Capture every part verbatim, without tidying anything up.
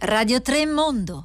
Radio tre Mondo.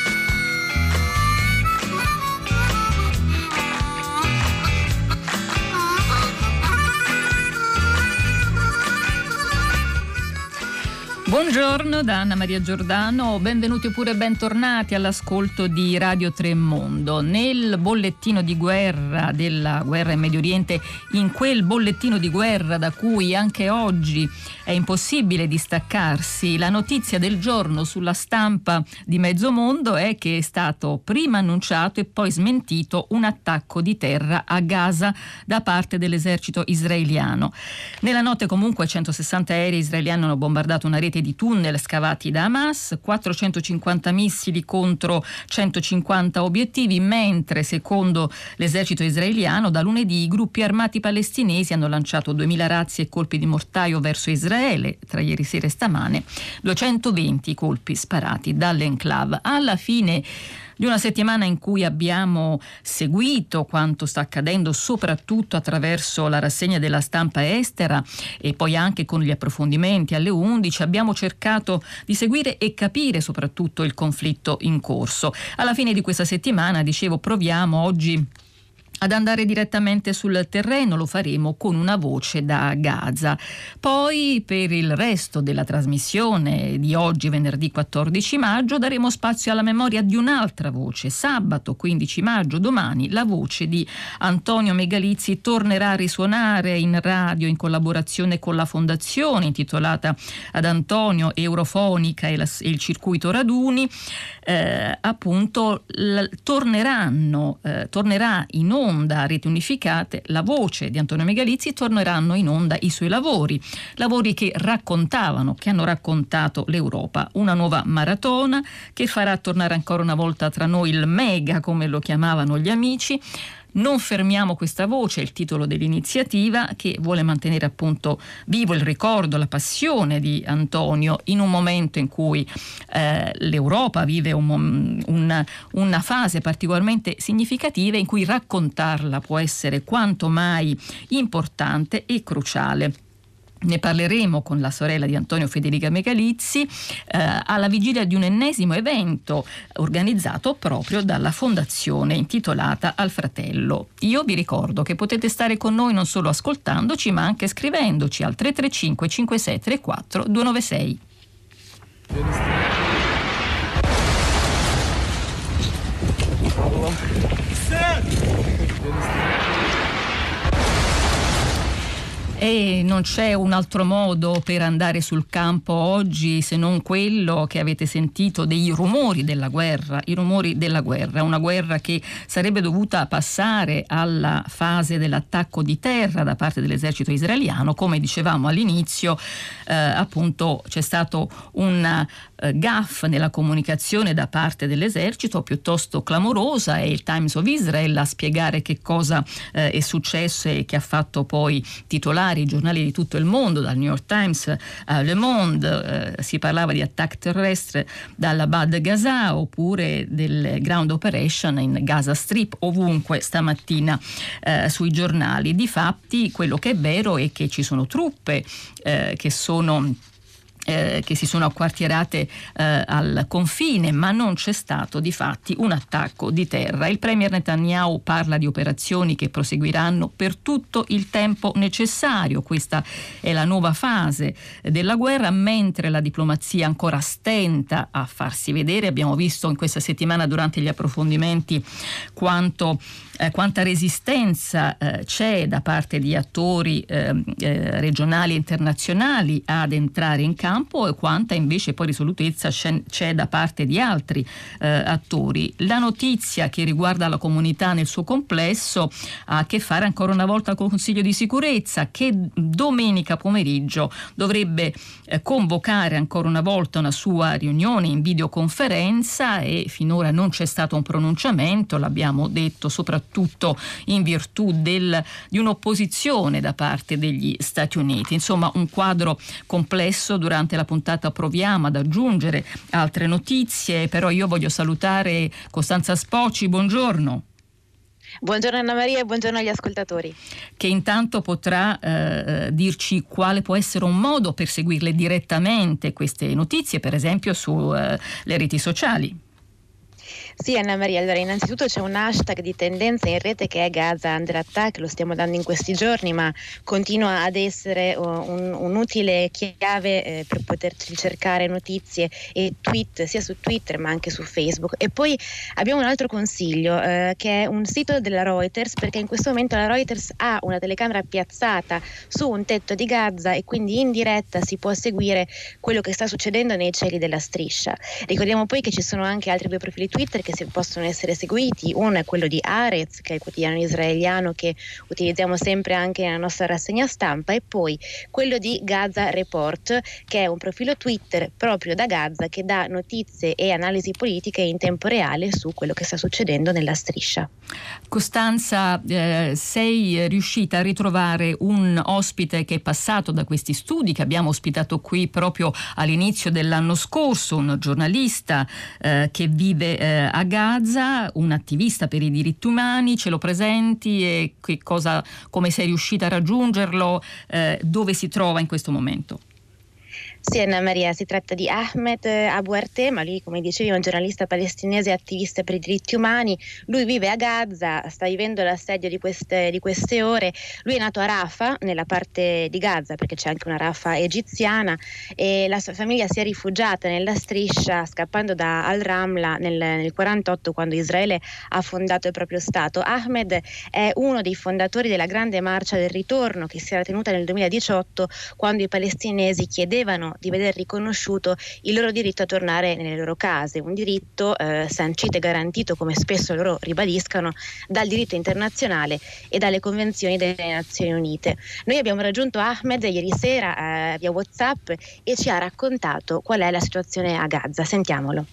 Buongiorno da Anna Maria Giordano, benvenuti oppure bentornati all'ascolto di Radio tre Mondo. Nel bollettino di guerra della guerra in Medio Oriente, in quel bollettino di guerra da cui anche oggi è impossibile distaccarsi, la notizia del giorno sulla stampa di mezzo mondo è che è stato prima annunciato e poi smentito un attacco di terra a Gaza da parte dell'esercito israeliano. Nella notte comunque centosessanta aerei israeliani hanno bombardato una rete di tunnel scavati da Hamas, quattrocentocinquanta missili contro centocinquanta obiettivi, mentre secondo l'esercito israeliano da lunedì i gruppi armati palestinesi hanno lanciato duemila razzi e colpi di mortaio verso Israele, tra ieri sera e stamane duecentoventi colpi sparati dall'enclave. Alla fine di una settimana in cui abbiamo seguito quanto sta accadendo soprattutto attraverso la rassegna della stampa estera e poi anche con gli approfondimenti alle undici, abbiamo cercato di seguire e capire soprattutto il conflitto in corso. Alla fine di questa settimana, dicevo, proviamo oggi ad andare direttamente sul terreno, lo faremo con una voce da Gaza. Poi per il resto della trasmissione di oggi, venerdì quattordici maggio, daremo spazio alla memoria di un'altra voce. Sabato quindici maggio, domani, la voce di Antonio Megalizzi tornerà a risuonare in radio in collaborazione con la fondazione intitolata ad Antonio, Eurofonica e, la, e il circuito Raduni. Eh, appunto l- torneranno eh, tornerà in onda a Reti Unificate la voce di Antonio Megalizzi, torneranno in onda i suoi lavori lavori che raccontavano che hanno raccontato l'Europa, una nuova maratona che farà tornare ancora una volta tra noi il mega, come lo chiamavano gli amici. Non fermiamo questa voce, è il titolo dell'iniziativa che vuole mantenere appunto vivo il ricordo, la passione di Antonio in un momento in cui eh, l'Europa vive un, un, una fase particolarmente significativa in cui raccontarla può essere quanto mai importante e cruciale. Ne parleremo con la sorella di Antonio, Federica Megalizzi, eh, alla vigilia di un ennesimo evento organizzato proprio dalla fondazione intitolata Al Fratello. Io vi ricordo che potete stare con noi non solo ascoltandoci ma anche scrivendoci al tre tre cinque cinque sei tre quattro due nove sei. E non c'è un altro modo per andare sul campo oggi se non quello che avete sentito dei rumori della guerra, i rumori della guerra, una guerra che sarebbe dovuta passare alla fase dell'attacco di terra da parte dell'esercito israeliano. Come dicevamo all'inizio, eh, appunto c'è stato un eh, gaff nella comunicazione da parte dell'esercito piuttosto clamorosa, e il Times of Israel a spiegare che cosa eh, è successo e che ha fatto poi titolare i giornali di tutto il mondo, dal New York Times a Le Monde. Eh, si parlava di attacco terrestre dalla Bad Gaza oppure del ground operation in Gaza Strip, ovunque stamattina eh, sui giornali. Difatti quello che è vero è che ci sono truppe eh, che sono Eh, che si sono acquartierate eh, al confine, ma non c'è stato di fatti un attacco di terra. Il premier Netanyahu parla di operazioni che proseguiranno per tutto il tempo necessario. Questa è la nuova fase della guerra, mentre la diplomazia ancora stenta a farsi vedere. Abbiamo visto in questa settimana durante gli approfondimenti quanto Eh, quanta resistenza eh, c'è da parte di attori eh, eh, regionali e internazionali ad entrare in campo e quanta invece poi risolutezza c'è, c'è da parte di altri eh, attori. La notizia che riguarda la comunità nel suo complesso ha a che fare ancora una volta con il Consiglio di Sicurezza, che domenica pomeriggio dovrebbe eh, convocare ancora una volta una sua riunione in videoconferenza, e finora non c'è stato un pronunciamento, l'abbiamo detto, soprattutto tutto in virtù del, di un'opposizione da parte degli Stati Uniti. Insomma, un quadro complesso. Durante la puntata proviamo ad aggiungere altre notizie, però io voglio salutare Costanza Spoci. Buongiorno. Buongiorno Anna Maria e buongiorno agli ascoltatori. Che intanto potrà eh, dirci quale può essere un modo per seguirle direttamente queste notizie, per esempio sulle eh, reti sociali. Sì Anna Maria, allora innanzitutto c'è un hashtag di tendenza in rete che è Gaza Under Attack, lo stiamo dando in questi giorni, ma continua ad essere un, un utile chiave eh, per poterci cercare notizie e tweet sia su Twitter ma anche su Facebook. E poi abbiamo un altro consiglio eh, che è un sito della Reuters, perché in questo momento la Reuters ha una telecamera piazzata su un tetto di Gaza e quindi in diretta si può seguire quello che sta succedendo nei cieli della striscia. Ricordiamo poi che ci sono anche altri due profili Twitter che si possono essere seguiti. Uno è quello di Haaretz, che è il quotidiano israeliano che utilizziamo sempre anche nella nostra rassegna stampa, e poi quello di Gaza Report, che è un profilo Twitter proprio da Gaza che dà notizie e analisi politiche in tempo reale su quello che sta succedendo nella striscia. Costanza, eh, sei riuscita a ritrovare un ospite che è passato da questi studi che abbiamo ospitato qui proprio all'inizio dell'anno scorso, un giornalista eh, che vive eh, a Gaza, un attivista per i diritti umani. Ce lo presenti e che cosa, come sei riuscita a raggiungerlo, eh, dove si trova in questo momento? Sì Anna Maria, si tratta di Ahmed Abu Artema, lui come dicevi è un giornalista palestinese attivista per i diritti umani, lui vive a Gaza, sta vivendo l'assedio di queste, di queste ore. Lui è nato a Rafah, nella parte di Gaza, perché c'è anche una Rafah egiziana, e la sua famiglia si è rifugiata nella striscia scappando da Al-Ramla nel, nel quarantotto, quando Israele ha fondato il proprio Stato. Ahmed è uno dei fondatori della grande marcia del ritorno che si era tenuta nel duemiladiciotto, quando i palestinesi chiedevano di vedere riconosciuto il loro diritto a tornare nelle loro case, un diritto eh, sancito e garantito, come spesso loro ribadiscano, dal diritto internazionale e dalle convenzioni delle Nazioni Unite. Noi abbiamo raggiunto Ahmed ieri sera eh, via WhatsApp e ci ha raccontato qual è la situazione a Gaza. Sentiamolo.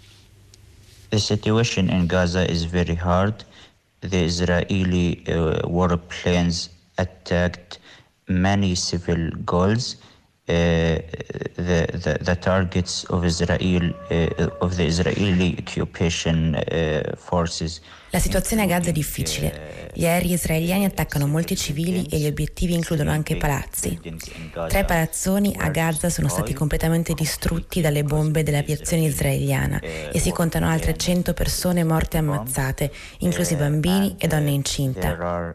The situation in Gaza is very hard. The Israeli uh, warplanes attacked many civil goals. Uh, the, the the targets of Israel uh, of the Israeli occupation uh, forces. La situazione a Gaza è difficile. Gli aerei israeliani attaccano molti civili e gli obiettivi includono anche palazzi. Tre palazzoni a Gaza sono stati completamente distrutti dalle bombe dell'aviazione israeliana e si contano altre cento persone morte e ammazzate, inclusi bambini e donne incinta.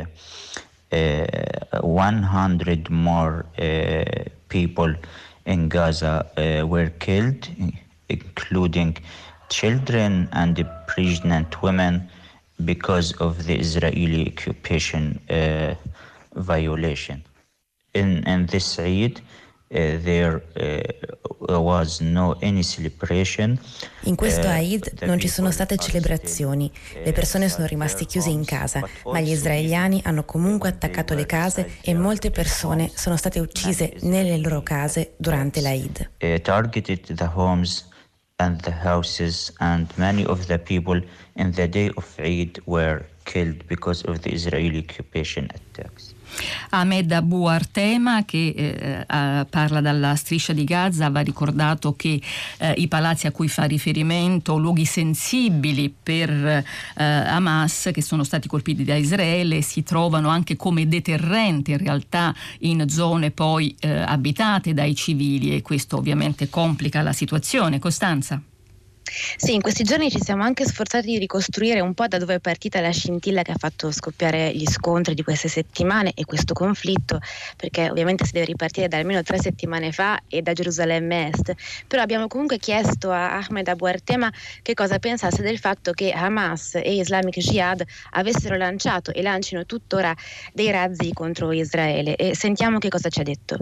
Uh, one hundred more uh, people in Gaza uh, were killed, including children and pregnant women, because of the Israeli occupation uh, violation. In, in this Eid, Uh, there uh, was no any celebration. In questo Eid non ci sono state celebrazioni, le persone sono rimaste chiuse in casa, ma gli israeliani hanno comunque attaccato le case e molte persone sono state uccise nelle loro case durante l'Eid. Uh, targeted the homes and the houses, and many of the people in the day of Eid were killed because of the Israeli occupation attacks. Ahmed Abu Artema, che eh, parla dalla striscia di Gaza, va ricordato che eh, i palazzi a cui fa riferimento, luoghi sensibili per eh, Hamas, che sono stati colpiti da Israele, si trovano anche come deterrenti in realtà in zone poi eh, abitate dai civili, e questo ovviamente complica la situazione. Costanza? Sì, in questi giorni ci siamo anche sforzati di ricostruire un po' da dove è partita la scintilla che ha fatto scoppiare gli scontri di queste settimane e questo conflitto, perché ovviamente si deve ripartire da almeno tre settimane fa e da Gerusalemme Est. Però abbiamo comunque chiesto a Ahmed Abu Artema che cosa pensasse del fatto che Hamas e Islamic Jihad avessero lanciato e lancino tuttora dei razzi contro Israele, e sentiamo che cosa ci ha detto.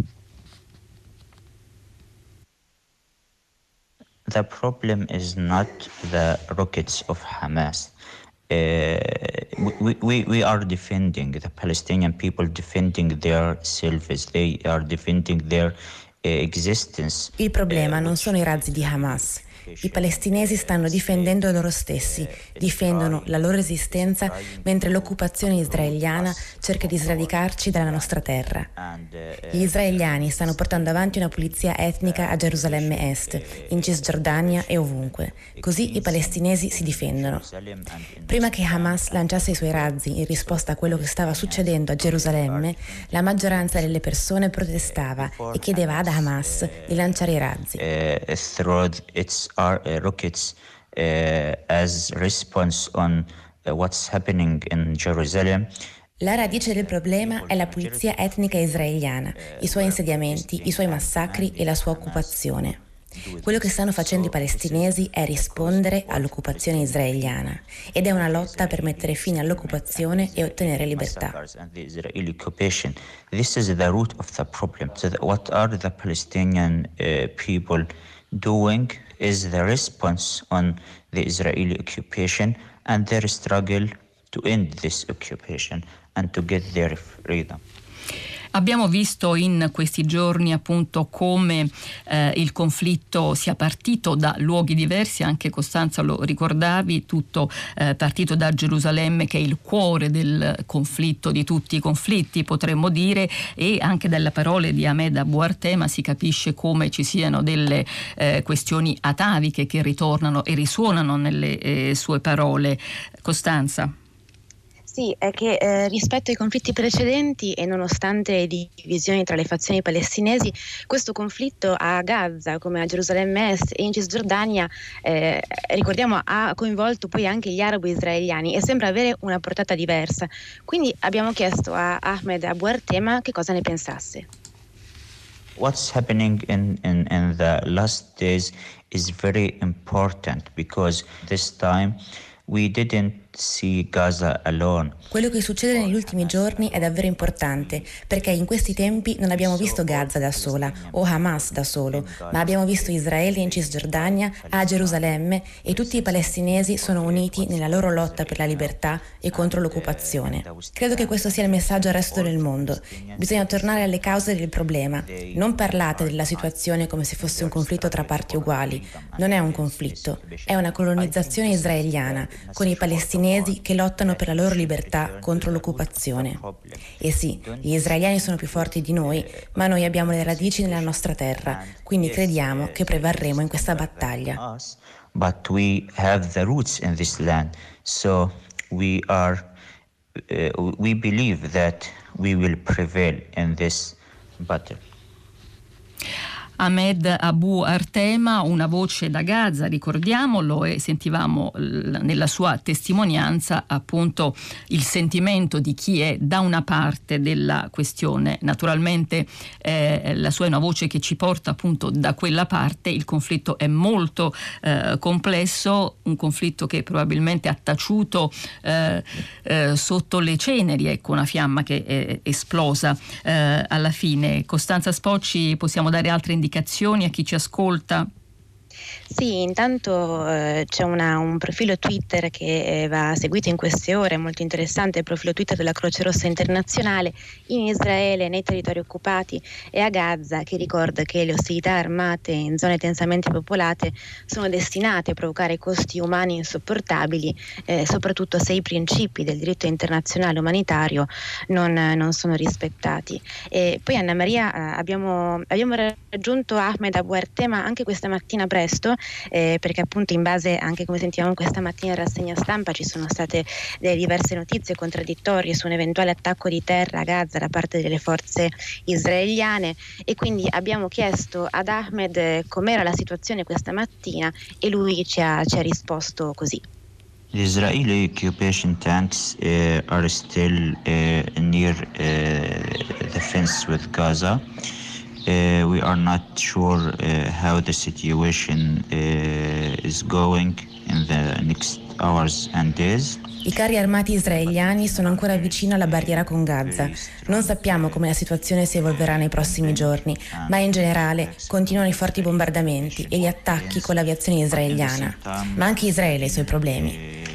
The problem is not the rockets of Hamas. Uh, we, we, we are defending the Palestinian people, defending their selves. They are defending their uh, existence. Il problema non sono i razzi di Hamas. I palestinesi stanno difendendo loro stessi, difendono la loro esistenza, mentre l'occupazione israeliana cerca di sradicarci dalla nostra terra. Gli israeliani stanno portando avanti una pulizia etnica a Gerusalemme Est, in Cisgiordania e ovunque. Così i palestinesi si difendono. Prima che Hamas lanciasse i suoi razzi in risposta a quello che stava succedendo a Gerusalemme, la maggioranza delle persone protestava e chiedeva ad Hamas di lanciare i razzi. Uh, through its uh, rockets uh, as response on uh, what's happening in Jerusalem. La radice del problema è la pulizia etnica israeliana, i suoi insediamenti, i suoi massacri e la sua occupazione. Quello che stanno facendo i palestinesi è rispondere all'occupazione israeliana ed è una lotta per mettere fine all'occupazione e ottenere libertà. This is the root of the problem. So what are the Palestinian uh, people doing is the response on the Israeli occupation and their struggle to end this occupation and to get their freedom. Abbiamo visto in questi giorni appunto come eh, il conflitto sia partito da luoghi diversi, anche Costanza lo ricordavi, tutto eh, partito da Gerusalemme, che è il cuore del conflitto, di tutti i conflitti potremmo dire, e anche dalle parole di Ahmed Abu Artema si capisce come ci siano delle eh, questioni ataviche che ritornano e risuonano nelle eh, sue parole. Costanza. Sì, è che eh, rispetto ai conflitti precedenti e nonostante le divisioni tra le fazioni palestinesi, questo conflitto a Gaza, come a Gerusalemme Est e in Cisgiordania, eh, ricordiamo, ha coinvolto poi anche gli arabo-israeliani e sembra avere una portata diversa. Quindi abbiamo chiesto a Ahmed Abu Artema che cosa ne pensasse. What's happening in, in, in the last days is very important because this time we didn't see Gaza alone. Quello che succede negli ultimi giorni è davvero importante, perché in questi tempi non abbiamo visto Gaza da sola o Hamas da solo, ma abbiamo visto Israele in Cisgiordania, a Gerusalemme, e tutti i palestinesi sono uniti nella loro lotta per la libertà e contro l'occupazione. Credo che questo sia il messaggio al resto del mondo. Bisogna tornare alle cause del problema. Non parlate della situazione come se fosse un conflitto tra parti uguali. Non è un conflitto, è una colonizzazione israeliana, con i palestinesi che lottano per la loro libertà contro l'occupazione. E sì, gli israeliani sono più forti di noi, ma noi abbiamo le radici nella nostra terra, quindi crediamo che prevarremo in questa battaglia. But we have the roots in this land, so we are uh, we believe that we will prevail in this battle. Ahmed Abu Artema, una voce da Gaza, ricordiamolo, e sentivamo l- nella sua testimonianza appunto il sentimento di chi è da una parte della questione. Naturalmente eh, la sua è una voce che ci porta appunto da quella parte. Il conflitto è molto eh, complesso, un conflitto che probabilmente ha taciuto eh, eh, sotto le ceneri, ecco, una fiamma che è esplosa eh, alla fine. Costanza Spocci, possiamo dare altre indicazioni a chi ci ascolta? Sì, intanto eh, c'è una, un profilo Twitter che eh, va seguito in queste ore, molto interessante, il profilo Twitter della Croce Rossa Internazionale in Israele, nei territori occupati e a Gaza, che ricorda che le ostilità armate in zone densamente popolate sono destinate a provocare costi umani insopportabili, eh, soprattutto se i principi del diritto internazionale umanitario non, non sono rispettati. E poi Anna Maria, eh, abbiamo, abbiamo raggiunto Ahmed Abu Artema anche questa mattina presto, Eh, perché appunto in base, anche come sentivamo questa mattina in rassegna stampa, ci sono state delle diverse notizie contraddittorie su un eventuale attacco di terra a Gaza da parte delle forze israeliane, e quindi abbiamo chiesto ad Ahmed eh, com'era la situazione questa mattina e lui ci ha, ci ha risposto così. The Israeli occupation tanks uh, are still uh, near uh, the fence with Gaza. Uh, we are not sure uh, how the situation uh, is going in the next hours and days. I carri armati israeliani sono ancora vicino alla barriera con Gaza. Non sappiamo come la situazione si evolverà nei prossimi giorni, ma in generale continuano i forti bombardamenti e gli attacchi con l'aviazione israeliana. Ma anche Israele ha i suoi problemi.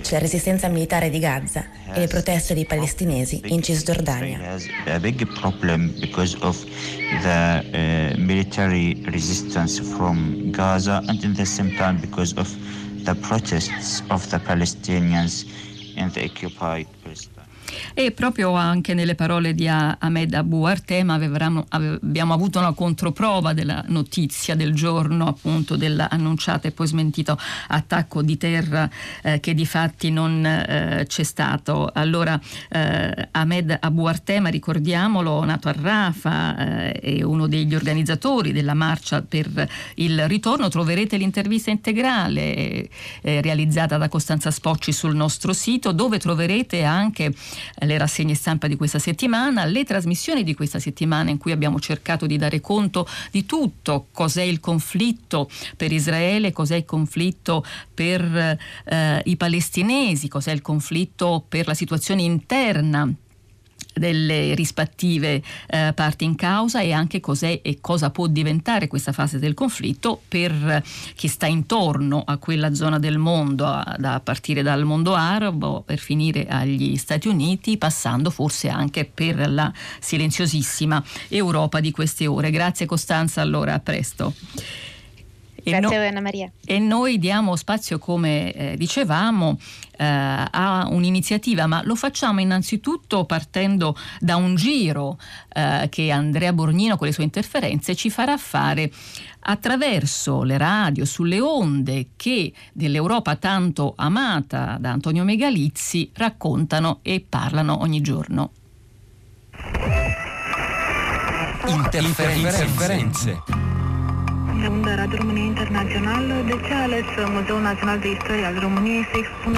C'è la resistenza militare di Gaza e le proteste dei palestinesi in Cisgiordania. A big problem because of the uh, military resistance from Gaza and in the same time because of the protests of the Palestinians in the occupied Palestine. E proprio anche nelle parole di Ahmed Abu Artema avevamo, abbiamo avuto una controprova della notizia del giorno, appunto dell'annunciato e poi smentito attacco di terra eh, che di fatti non eh, c'è stato. Allora eh, Ahmed Abu Artema, ricordiamolo, nato a Rafah, eh, è uno degli organizzatori della marcia per il ritorno. Troverete l'intervista integrale eh, realizzata da Costanza Spocci sul nostro sito, dove troverete anche le rassegne stampa di questa settimana, le trasmissioni di questa settimana in cui abbiamo cercato di dare conto di tutto: cos'è il conflitto per Israele, cos'è il conflitto per eh, i palestinesi, cos'è il conflitto per la situazione interna delle rispettive eh, parti in causa, e anche cos'è e cosa può diventare questa fase del conflitto per chi sta intorno a quella zona del mondo, a, da partire dal mondo arabo per finire agli Stati Uniti, passando forse anche per la silenziosissima Europa di queste ore. Grazie Costanza, allora a presto. E Grazie no, Anna Maria. E noi diamo spazio, come eh, dicevamo, eh, a un'iniziativa, ma lo facciamo innanzitutto partendo da un giro eh, che Andrea Borgnino con le sue interferenze ci farà fare attraverso le radio, sulle onde che dell'Europa tanto amata da Antonio Megalizzi raccontano e parlano ogni giorno. Interferenze. Interferenze. De unde Radio România Internațională, de ce a ales Muzeul Național de Istorie al României să expună?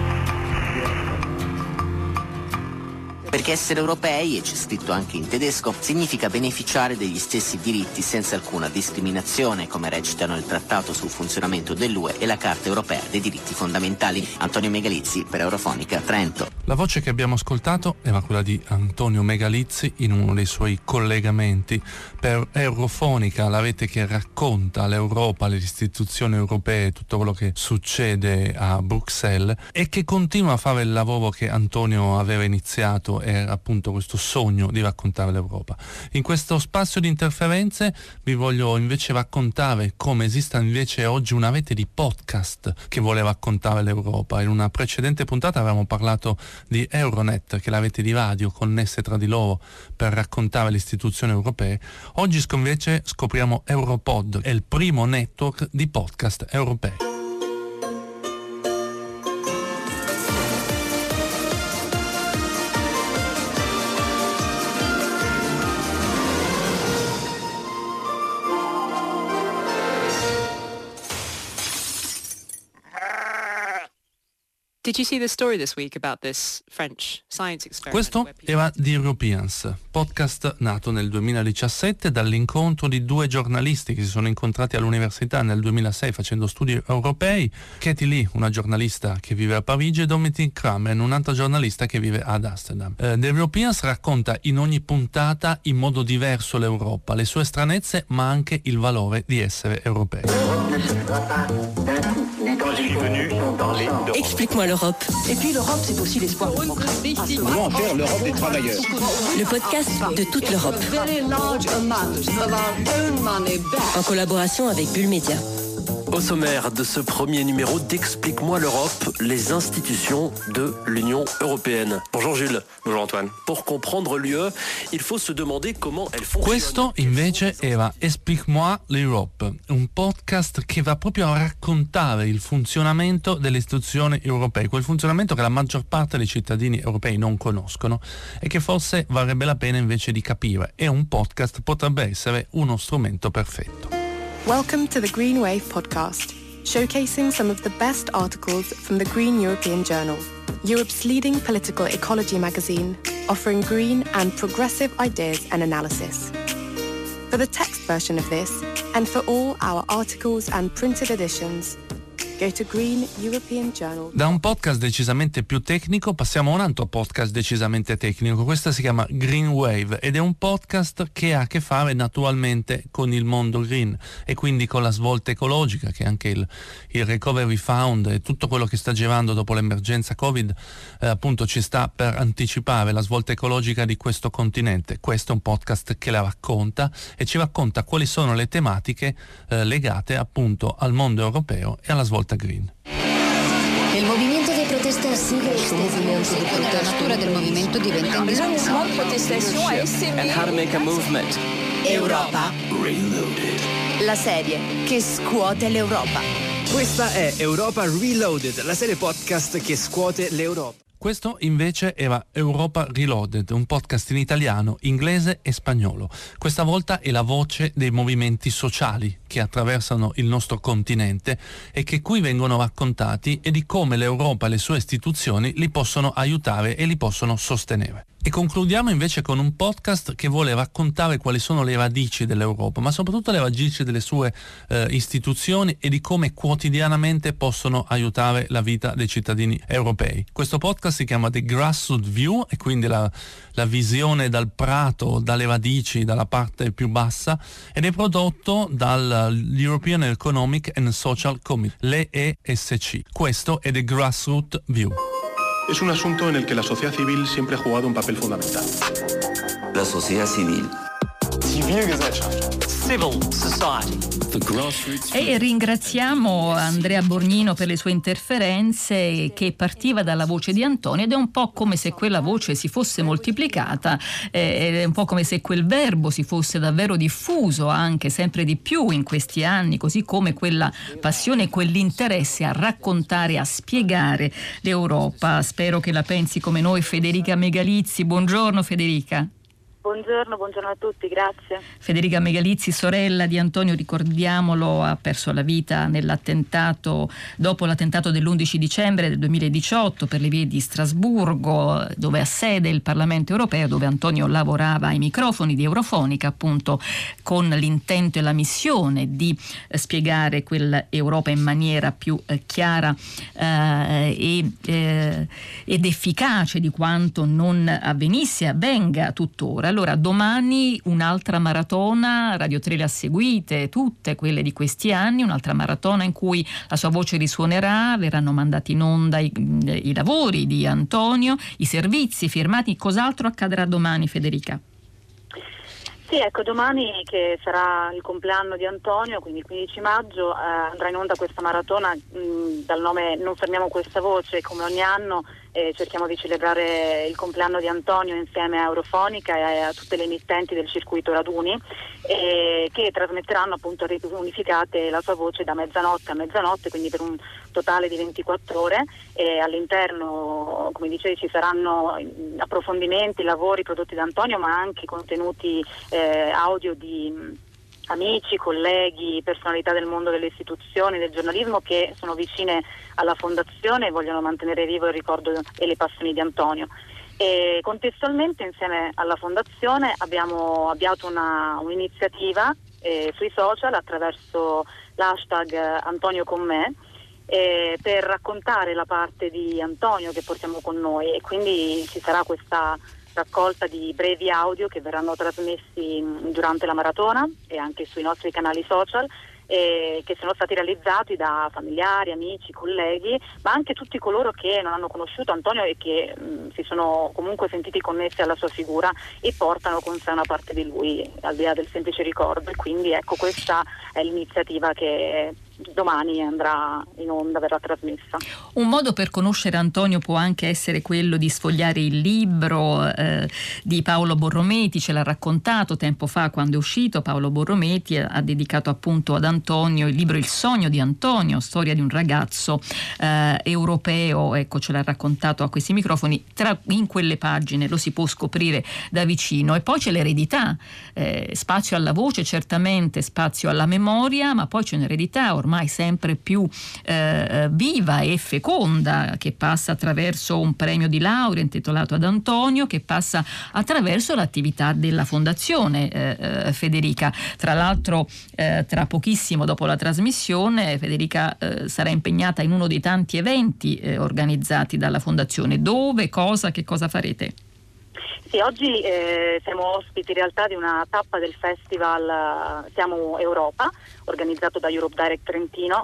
Perché essere europei, e c'è scritto anche in tedesco, significa beneficiare degli stessi diritti senza alcuna discriminazione, come recitano il Trattato sul funzionamento dell'U E e la Carta Europea dei diritti fondamentali. Antonio Megalizzi per Eurofonica Trento. La voce che abbiamo ascoltato era quella di Antonio Megalizzi in uno dei suoi collegamenti per Eurofonica, la rete che racconta l'Europa, le istituzioni europee, tutto quello che succede a Bruxelles, e che continua a fare il lavoro che Antonio aveva iniziato, era appunto questo sogno di raccontare l'Europa. In questo spazio di interferenze vi voglio invece raccontare come esista invece oggi una rete di podcast che vuole raccontare l'Europa. In una precedente puntata avevamo parlato di Euronet, che è la rete di radio connesse tra di loro per raccontare le istituzioni europee. Oggi invece scopriamo Europod, è il primo network di podcast europei. Did you see the story this week about this French science experiment? Questo era The Europeans, podcast nato nel duemiladiciassette dall'incontro di due giornalisti che si sono incontrati all'università nel duemilasei facendo studi europei. Katie Lee, una giornalista che vive a Parigi, e Dominic Kramer, un'altra giornalista che vive ad Amsterdam. Uh, The Europeans racconta in ogni puntata in modo diverso l'Europa, le sue stranezze, ma anche il valore di essere europei. Explique-moi l'Europe. Et puis l'Europe, c'est aussi l'espoir. Comment faire l'Europe des travailleurs? Le podcast de toute l'Europe. En collaboration avec Bulle Média. Au sommaire de ce premier numéro d'Explique-moi l'Europe, les institutions de l'Union européenne. Bonjour Jules. Bonjour Antoine. Pour comprendre l'U E, il faut se demander comment elle fonctionne. Questo invece era Explique-moi l'Europe, un podcast che va proprio a raccontare il funzionamento delle istituzioni europee, quel funzionamento che la maggior parte dei cittadini europei non conoscono e che forse varrebbe la pena invece di capire. E un podcast potrebbe essere uno strumento perfetto. Welcome to the Green Wave podcast, showcasing some of the best articles from the Green European Journal, Europe's leading political ecology magazine, offering green and progressive ideas and analysis. For the text version of this, and for all our articles and printed editions, Go to Green European Journal. Da un podcast decisamente più tecnico passiamo a un altro podcast decisamente tecnico. Questo si chiama Green Wave ed è un podcast che ha a che fare naturalmente con il mondo green e quindi con la svolta ecologica, che anche il, il Recovery Fund e tutto quello che sta girando dopo l'emergenza Covid eh, appunto ci sta per anticipare la svolta ecologica di questo continente. Questo è un podcast che la racconta e ci racconta quali sono le tematiche eh, legate appunto al mondo europeo e alla svolta green. El movimiento de protesta sigue extendiéndose. La natura del movimento diventa indispensabile. And how to make a movement. Europa Reloaded. La serie che scuote l'Europa. Questa è Europa Reloaded, la serie podcast che scuote l'Europa. Questo invece era Europa Reloaded, un podcast in italiano, inglese e spagnolo. Questa volta è la voce dei movimenti sociali che attraversano il nostro continente e che qui vengono raccontati e di come l'Europa e le sue istituzioni li possono aiutare e li possono sostenere. E concludiamo invece con un podcast che vuole raccontare quali sono le radici dell'Europa, ma soprattutto le radici delle sue eh, istituzioni e di come quotidianamente possono aiutare la vita dei cittadini europei. Questo podcast si chiama The Grassroots View e quindi la, la visione dal prato, dalle radici, dalla parte più bassa, ed è prodotto dall'European Economic and Social Committee, l'E E S C. Questo è The Grassroots View. Es un asunto en el que la sociedad civil siempre ha jugado un papel fundamental. La sociedad civil. Zivilgesellschaft. Civil society. E ringraziamo Andrea Borgnino per le sue interferenze, che partiva dalla voce di Antonio, ed è un po' come se quella voce si fosse moltiplicata, è un po' come se quel verbo si fosse davvero diffuso anche sempre di più in questi anni, così come quella passione, quell'interesse a raccontare, a spiegare l'Europa. Spero che la pensi come noi Federica Megalizzi. Buongiorno Federica. Buongiorno, buongiorno a tutti, grazie. Federica Megalizzi, sorella di Antonio, ricordiamolo, ha perso la vita nell'attentato, dopo l'attentato dell'undici dicembre del duemiladiciotto per le vie di Strasburgo, dove ha sede il Parlamento europeo, dove Antonio lavorava ai microfoni di Eurofonica, appunto con l'intento e la missione di eh, spiegare quell'Europa in maniera più eh, chiara eh, e, eh, ed efficace di quanto non avvenisse e avvenga tuttora. Allora, domani un'altra maratona, Radio tre le ha seguite, tutte quelle di questi anni, un'altra maratona in cui la sua voce risuonerà, verranno mandati in onda i, i lavori di Antonio, i servizi firmati. Cos'altro accadrà domani, Federica? Sì, ecco, domani, che sarà il compleanno di Antonio, quindi il quindici maggio, eh, andrà in onda questa maratona mh, dal nome Non fermiamo questa voce. Come ogni anno eh, cerchiamo di celebrare il compleanno di Antonio insieme a Eurofonica e a tutte le emittenti del circuito Raduni, eh, che trasmetteranno appunto unificate la sua voce da mezzanotte a mezzanotte, quindi per un totale di ventiquattro ore, e all'interno, come dicevi, ci saranno approfondimenti, lavori prodotti da Antonio, ma anche contenuti eh, audio di amici, colleghi, personalità del mondo delle istituzioni, del giornalismo, che sono vicine alla fondazione e vogliono mantenere vivo il ricordo e le passioni di Antonio. E contestualmente, insieme alla fondazione, abbiamo avviato una, un'iniziativa eh, sui social attraverso l'hashtag Antonio con me, eh, per raccontare la parte di Antonio che portiamo con noi, e quindi ci sarà questa raccolta di brevi audio che verranno trasmessi durante la maratona e anche sui nostri canali social, eh, che sono stati realizzati da familiari, amici, colleghi, ma anche tutti coloro che non hanno conosciuto Antonio e che mh, si sono comunque sentiti connessi alla sua figura e portano con sé una parte di lui, al di là del semplice ricordo. E quindi ecco, questa è l'iniziativa che domani andrà in onda, verrà trasmessa. Un modo per conoscere Antonio può anche essere quello di sfogliare il libro eh, di Paolo Borrometi. Ce l'ha raccontato tempo fa quando è uscito. Paolo Borrometi ha dedicato appunto ad Antonio il libro Il sogno di Antonio, storia di un ragazzo eh, europeo. Ecco, ce l'ha raccontato a questi microfoni. Tra, in quelle pagine lo si può scoprire da vicino. E poi c'è l'eredità, eh, spazio alla voce certamente, spazio alla memoria, ma poi c'è un'eredità ormai sempre più eh, viva e feconda, che passa attraverso un premio di laurea intitolato ad Antonio, che passa attraverso l'attività della fondazione eh, Federica. Tra l'altro eh, tra pochissimo prestissimo, dopo la trasmissione, Federica eh, sarà impegnata in uno dei tanti eventi eh, organizzati dalla Fondazione. Dove, cosa, che cosa farete? Sì, oggi eh, siamo ospiti in realtà di una tappa del festival Siamo Europa, organizzato da Europe Direct Trentino,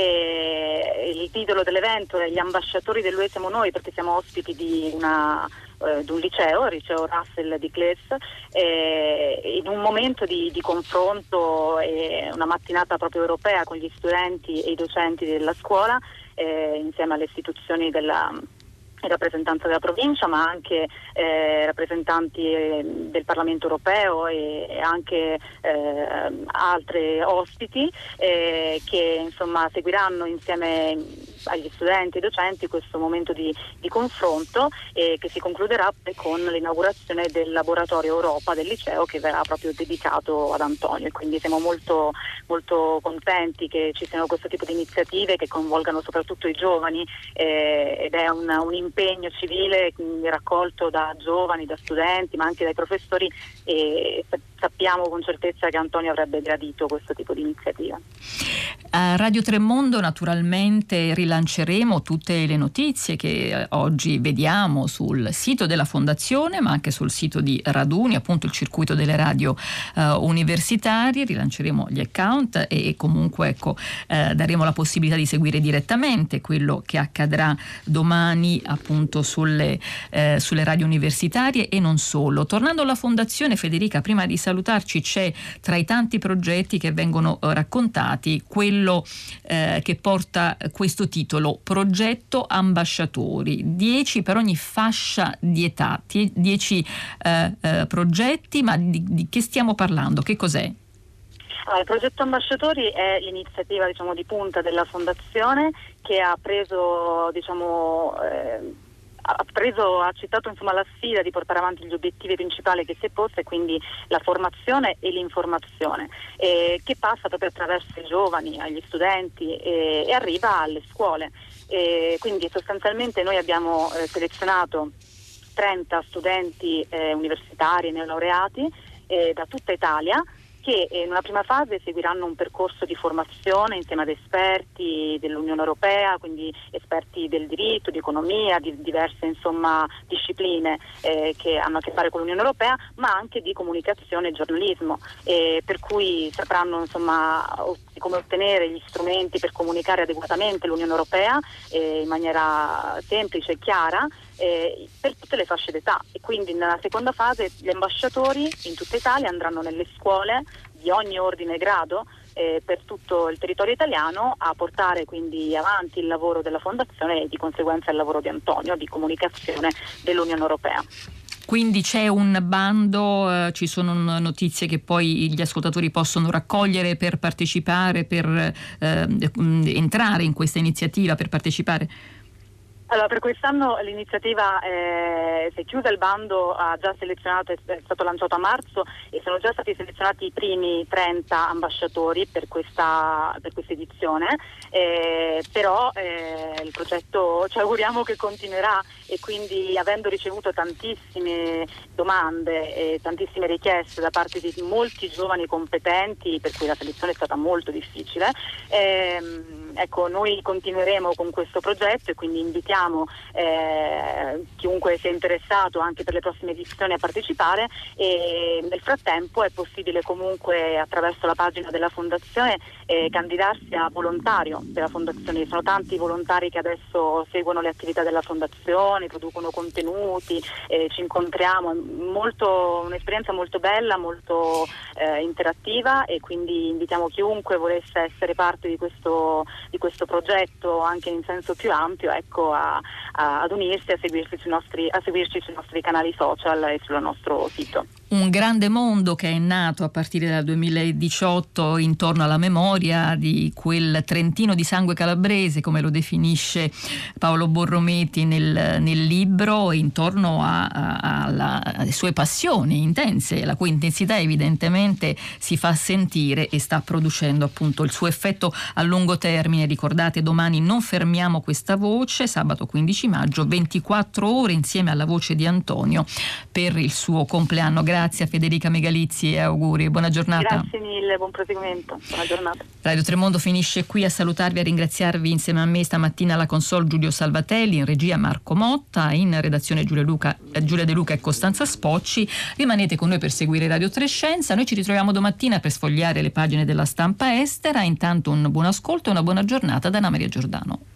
e il titolo dell'evento è Gli ambasciatori dell'U E siamo noi, perché siamo ospiti di una eh, di un liceo, il liceo Russell di Cles, eh, in un momento di, di confronto e una mattinata proprio europea con gli studenti e i docenti della scuola, eh, insieme alle istituzioni della rappresentanza della provincia, ma anche eh, rappresentanti eh, del Parlamento europeo e, e anche eh, altre ospiti eh, che insomma seguiranno insieme agli studenti e docenti questo momento di, di confronto, e che si concluderà con l'inaugurazione del laboratorio Europa del liceo, che verrà proprio dedicato ad Antonio. E quindi siamo molto, molto contenti che ci siano questo tipo di iniziative che coinvolgano soprattutto i giovani, eh, ed è un, un impegno civile raccolto da giovani, da studenti, ma anche dai professori, e sappiamo con certezza che Antonio avrebbe gradito questo tipo di iniziativa. A Radio Tremondo naturalmente rilanceremo tutte le notizie che oggi vediamo sul sito della Fondazione, ma anche sul sito di Raduni, appunto il circuito delle radio uh, universitarie. Rilanceremo gli account e comunque ecco uh, daremo la possibilità di seguire direttamente quello che accadrà domani appunto sulle, uh, sulle radio universitarie e non solo. Tornando alla Fondazione, Federica, prima di salutarci, c'è tra i tanti progetti che vengono uh, raccontati quello eh, che porta questo titolo, Progetto Ambasciatori, dieci per ogni fascia di età, dieci eh, eh, progetti, ma di, di che stiamo parlando? Che cos'è? Allora, il progetto Ambasciatori è l'iniziativa diciamo di punta della Fondazione, che ha preso diciamo eh, ha preso, ha accettato insomma la sfida di portare avanti gli obiettivi principali che si è posta, e quindi la formazione e l'informazione, eh, che passa proprio attraverso i giovani, agli studenti e, e arriva alle scuole. E quindi sostanzialmente noi abbiamo eh, selezionato trenta studenti eh, universitari, neolaureati eh, da tutta Italia, che in una prima fase seguiranno un percorso di formazione insieme ad esperti dell'Unione Europea, quindi esperti del diritto, di economia, di diverse insomma discipline eh, che hanno a che fare con l'Unione Europea, ma anche di comunicazione e giornalismo, eh, per cui sapranno insomma come ottenere gli strumenti per comunicare adeguatamente l'Unione Europea eh, in maniera semplice e chiara, eh, per tutte le fasce d'età. E quindi nella seconda fase gli ambasciatori in tutta Italia andranno nelle scuole di ogni ordine e grado eh, per tutto il territorio italiano a portare quindi avanti il lavoro della Fondazione e di conseguenza il lavoro di Antonio di comunicazione dell'Unione Europea. Quindi c'è un bando, eh, ci sono notizie che poi gli ascoltatori possono raccogliere per partecipare, per eh, entrare in questa iniziativa, per partecipare? Allora, per quest'anno l'iniziativa eh, si è chiusa, il bando ha già selezionato, è stato lanciato a marzo e sono già stati selezionati i primi trenta ambasciatori per questa, per questa edizione, eh, però eh, il progetto ci auguriamo che continuerà, e quindi avendo ricevuto tantissime domande e tantissime richieste da parte di molti giovani competenti, per cui la selezione è stata molto difficile, ehm, ecco, noi continueremo con questo progetto e quindi invitiamo Eh, chiunque sia interessato anche per le prossime edizioni a partecipare, e nel frattempo è possibile comunque attraverso la pagina della Fondazione eh, candidarsi a volontario della Fondazione. Sono tanti volontari che adesso seguono le attività della Fondazione, producono contenuti, eh, ci incontriamo, molto, un'esperienza molto bella, molto eh, interattiva, e quindi invitiamo chiunque volesse essere parte di questo, di questo progetto anche in senso più ampio, ecco, a A, ad unirsi, a seguirci sui nostri, a seguirci sui nostri canali social e sul nostro sito. Un grande mondo che è nato a partire dal duemiladiciotto intorno alla memoria di quel Trentino di sangue calabrese, come lo definisce Paolo Borrometi nel, nel libro, intorno a, a, alla, alle sue passioni intense, la cui intensità evidentemente si fa sentire e sta producendo appunto il suo effetto a lungo termine. Ricordate, domani non fermiamo questa voce, sabato quindici maggio, ventiquattro ore insieme alla voce di Antonio per il suo compleanno. Grazie a Federica Megalizzi e auguri, buona giornata. Grazie mille, buon proseguimento, buona giornata. Radio Tremondo finisce qui. A salutarvi e a ringraziarvi insieme a me stamattina alla console Giulio Salvatelli, in regia Marco Motta, in redazione Giulia, Luca, Giulia De Luca e Costanza Spocci. Rimanete con noi per seguire Radio Tre Scienza. Noi ci ritroviamo domattina per sfogliare le pagine della stampa estera. Intanto un buon ascolto e una buona giornata da Anna Maria Giordano.